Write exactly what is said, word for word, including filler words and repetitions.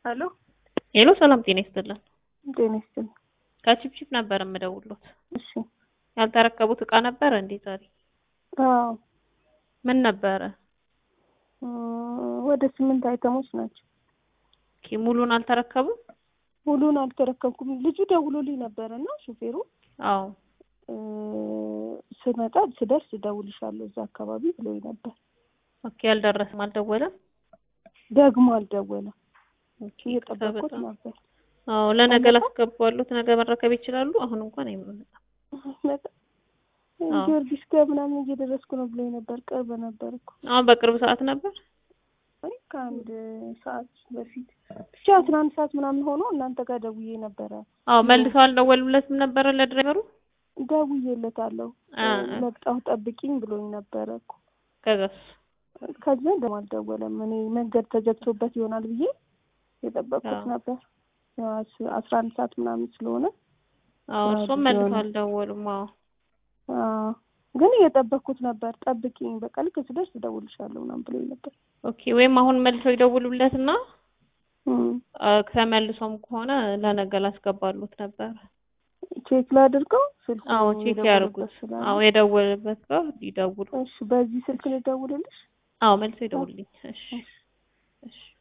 ሄሎ ሄሎ ሰላም ጤና ይስጥልን። ጤና ይስጥልኝ። ከቺፕቺፕ ነበር የምደውልሎት። እሺ ያልተረከቡት እቃ ነበር እንዴ ዛሬ? አዎ ምን ነበረ? ወደ ስምንት አይተሞች ናቸው። ኦኬ ሙሉን አልተረከቡም? ሙሉን አልተረከብኩም። ልጁ ደውሎልኝ ነበርና ሹፌሩ አዎ ስመጣ ስደርስ ደውልሻለሁ እዛ አካባቢ ብሎኝ ነበር። ኦኬ ያልደረሰም አልደወለም? ደግሞ አልደወለም። ኦኬ እየጠበቅኩት ነበር። አዎ ለነገ ላስገባሉት ነገ መረከብ ይችላሉ። አሁን እንኳን አይመጣም። ጊዮርጊስ ጋር ምናምን እየደረስኩ ነው ብሎኝ ነበር። ቅርብ ነበር እኮ። አዎ በቅርብ ሰዓት ነበር። አይ ከአንድ ሰዓት በፊት ብቻ አስራ አንድ ሰዓት ምናምን ሆኖ እናንተ ጋር ደውዬ ነበረ። አዎ መልሰው አልደወሉለትም ነበር ለድራይቨሩ? ደውዬለታለሁ። መጣሁ ጠብቂኝ ብሎኝ ነበረ እኮ። ከዛስ ከዛ ደግሞ አልደወለም። እኔ መንገድ ተዘግቶበት ይሆናል ብዬ የጠበቅኩት ነበር። አስራ አንድ ሰዓት ምናምን ስለሆነ አዎ እሱም መልሰው አልደወሉም። አዎ አዎ ግን እየጠበቅኩት ነበር። ጠብቂኝ በቃ ልክ ስደርስ እደውልልሻለሁ ምናምን ብሎኝ ነበር። ኦኬ ወይም አሁን መልሰው ይደውሉለትና ከመልሶም ከሆነ ለነገ ላስገባሉት ነበር። ቼክ ላድርገው ስልኩ? አዎ ቼክ ያድርጉት። አዎ የደወለበት ጋር ይደውሉ። እሺ በዚህ ስልክ ልደውልልሽ? አዎ መልሰው ይደውልልኝ። እሺ እሺ